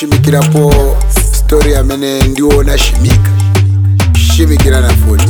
kushimikira po story amene ndiona shimikira na futi.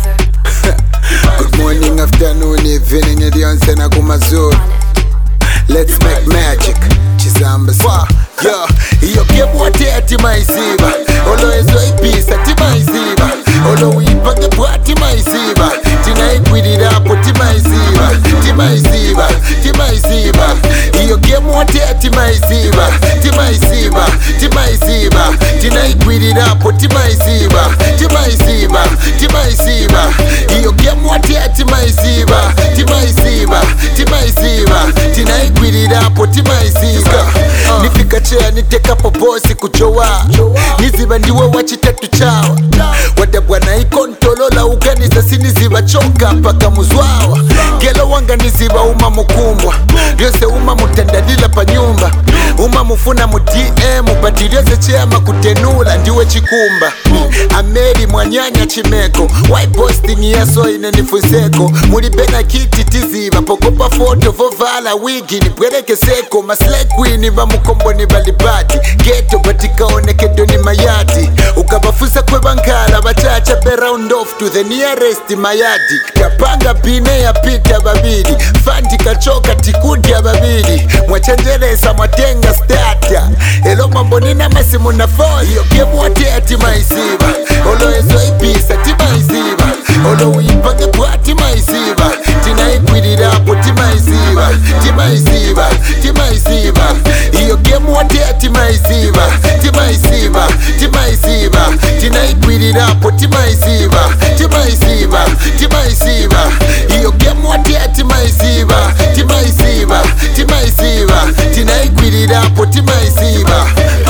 Good morning, afternoon, evening, edionse na kumazuri. Let's make magic. Chizamba sa yo, iyo kebu wate ati maiziba. Olo ezo ibisa ti maiziba. Olo uipage po ati maiziba. Tina ikwidira po ti maiziba. Ti maiziba, ti maiziba. Iyo kebu wate ati maiziba. Ti maiziba, ti maiziba. Tina ikwidira po ti maiziba. Ti maiziba, ti maiziba. Iyo kebu wate ati maiziba. Ti maiziba, ti maiziba. Tina ikwidira po ti maiziba. Nifika chea niteka poposi kuchowa. Niziba ndiwe wachitatu chawa. Wadabwana ikontolola uganiza siniziba choka paka muzwawa. Gelo wanga niziba uma mukumbwa. Ryose uma mutandalila pa nyumba. Uma mufuna mu DM batiryose chea makutenula ndiwe chikumba. Ameri mwanyanya chimeko. Why posting yaso inenifuzeko. Mulibena kiti tiziba pokopa foto vovala wigi nibwereke seko. Maslay queen bamukombo ni balibati. Ghetto batikaoneke doni mayati. Ukabafuza kwe bankala bachacha be round off to the nearest mayadi. Kapanga pine ya pita babidi. Fanti kachoka tikudi ya babidi. Mwachenjeresa mwatenga starter. Elo mambo nina masimu na phone. Iyo kemu wate ati maiziba. Olo ezo ibisa ti maiziba. Olo uipage po ati maiziba. Tina ikwidira po ti maiziba. Ti maiziba, ti maiziba. Iyo kemu wate ati maiziba. Ti maiziba, ti maiziba. Tina ikwidira po ti maiziba. Ti maiziba, ti maiziba. Iyo kemu wate ati maiziba. Ti maiziba, ti maiziba. Tina ikwidira po ti maiziba.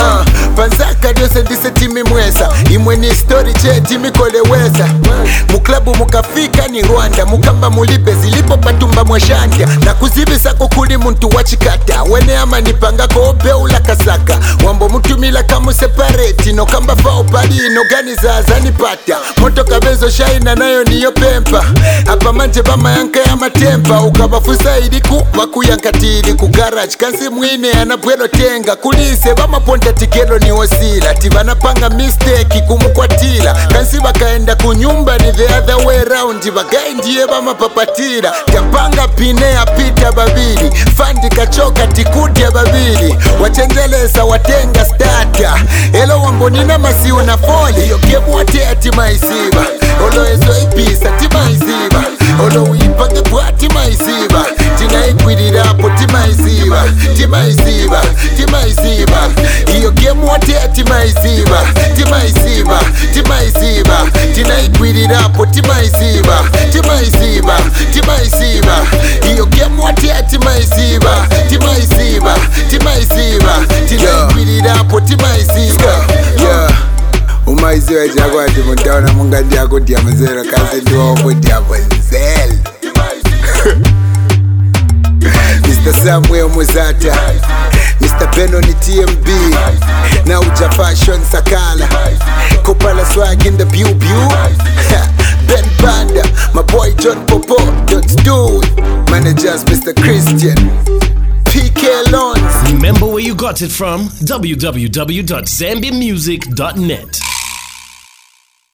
Panzaka dyose ndise timi mwesa. Imwe ni story che timi koleweza. Muklabu mukafika ni Rwanda. Mukamba mulibe zilipo patumba mwashantia. Na kuzibisa kukuli muntu wachikata. Wene ama nipanga kobe ula kasaka. Wambo mutumila kamu separate. No kamba fao pali inoganiza azanipata. Moto kabezo shaina nayo niyo pempa. Hapa manje bama yanka ya matempa. Ukabafusa iliku makuyankatili kugarage. Kansi mwine anabwelo tenga. Kulise bama ponta tikelo ni osila. Tivana panga mistake kumukwatila. Kansi bakaenda kunyumba ni the other way round. Bagai ndiye bama papatila. Kapanga pine ya pita babili. Fandi kachoka tikudi ya babili. Wachendelesa watenga starter. Elo wambonina masiu na foli. Iyo kebu wate ati maiziba. Olo ezo ibisa ti maiziba. Olo uipage po ati maiziba. Tina ikwidira po ti maiziba. Ti maiziba, ti maiziba. Iyo kebu wate ati maiziba. Ti maiziba, ti maiziba. Tina ikwidira po ti maiziba. Ti maiziba, ti maiziba. Iyo kebu wate ati maiziba. Ti maiziba, ti maiziba. Tina ikwidira po ti maiziba. Umaiziwa chako ati mundaona munga ndiako diamazero kazi ndiwombo diamazelo. Mr. Samuel Muzata, Mr. Beno ni TMB, na uja fashion sakala. Kopala swag in the pew. Ben Panda, my boy John Popo, let's do it. Managers Mr. Christian, PK Lons. Remember where you got it from? www.zambiamusic.net.